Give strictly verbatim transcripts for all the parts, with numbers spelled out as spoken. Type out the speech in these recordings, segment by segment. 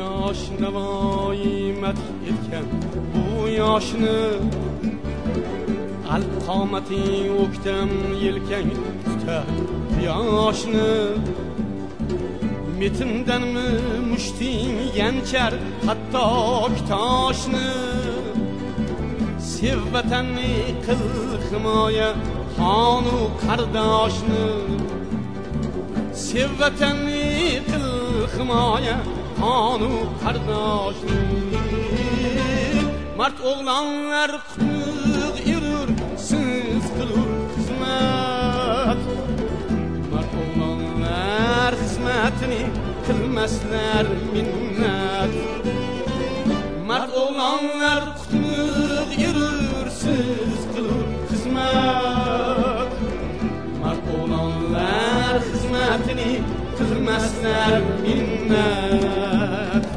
yosh navoimat etgan bu yoshni qalb qomating o'ktam yelkang tutar yoshni metindanmi mushting yanchar hatto toshni sev vatanni qil himoya xonu qardoshni sev vatanni qil himoya xonu qardoshni mard o'g'lonlar qutlug' yurur siz qilur xizmat mard o'g'lonlar xizmatini qilmaslar minnat mard o'g'lonlar qutlug' yurur siz qilur xizmat mard o'g'lonlar xizmatini qilmaslar minnat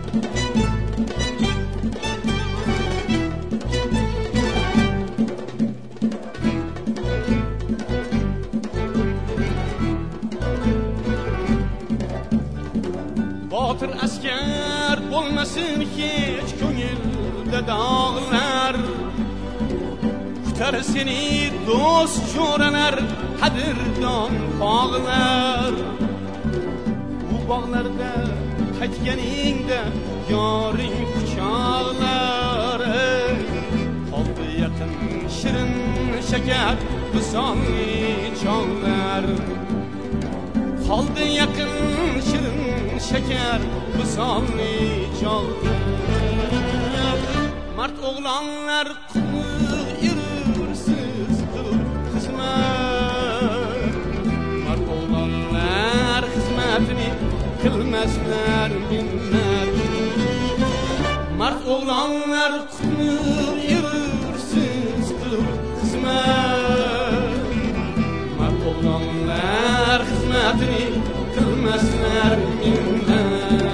botir askar bo'lmasin hech ko'ngilda dog'lar kutar seni do'st jo'ralar qadrdon bog'lar bu bog'larda qaytganingda yoring quchoqlar qoldi yaqin shirin shakar visonli chog'lar qoldi yaqin shirin shakar visonli chog'lar mard o'g'lonlar qutlug' yurur siz qilur xizmat mard o'g'lonlar xizmatini qilmaslar minnat mard o'g'lonlar qutlug' yurur siz qilur xizmat mard o'g'lonlar xizmatini qilmaslar minnat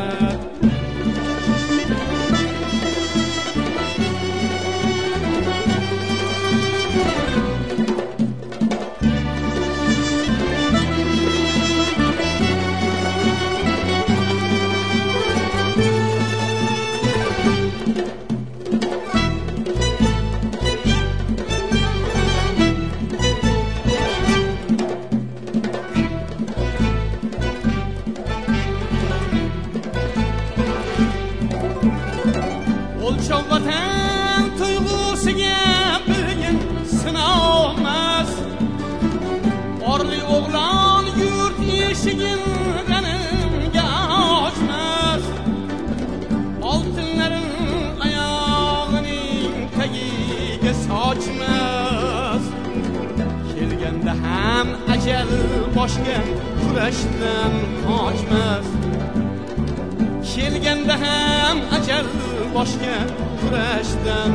vatan tuyg'usiga bilgin sinomas orli o'g'lon yurt eshigin g'animga ochmas oltinlarin oyog'ining tagiga sochmas kelganda ham ajal boshga kurashdan qochmas kelganda ham ajal boshga kurashdan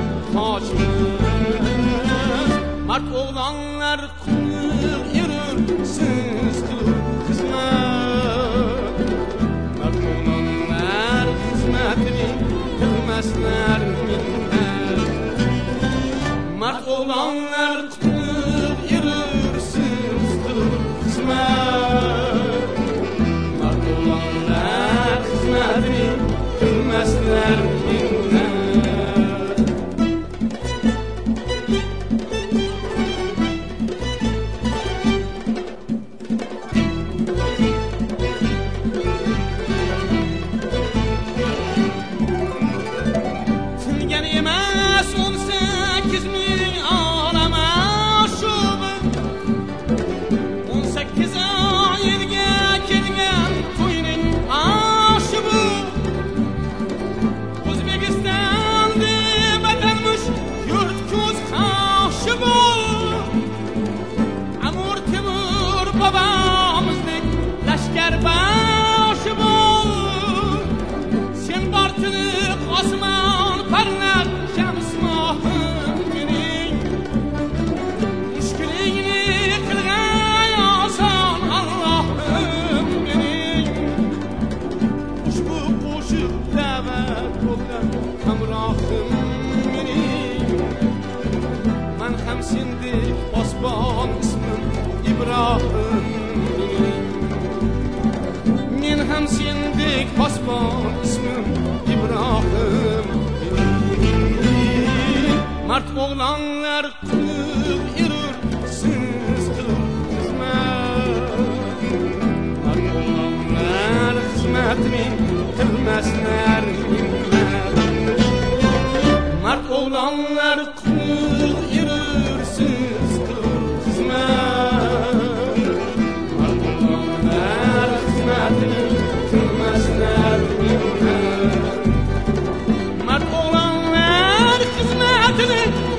qochmas mard o'g'lonlar qutlug' yurur siz qilur xizmat mard o'g'lonlar xizmatini qilmaslar minnat mard o'g'lonlar qutlug' yurur siz qilur xizmat mard o'g'lonlar xizmatini qilmaslar minnat tingan emas o'n sakkiz ming olam ashub o'n sakkiz yilga kelgan to'yning ashi bu O'zbekiston deb atalmish yurt ko'z qoshi bu Amir Temur bobomizdek lashkar boshi bu sen bortiniq osmon parlar shamsmohim mening mushkulingni qilg'ay oson Allohim mening ushbu qo'shiq da'vat bo'lgan hamrohim mening man ham sendek posbon ismim Ibrohim mening men ham sendek posbon Dili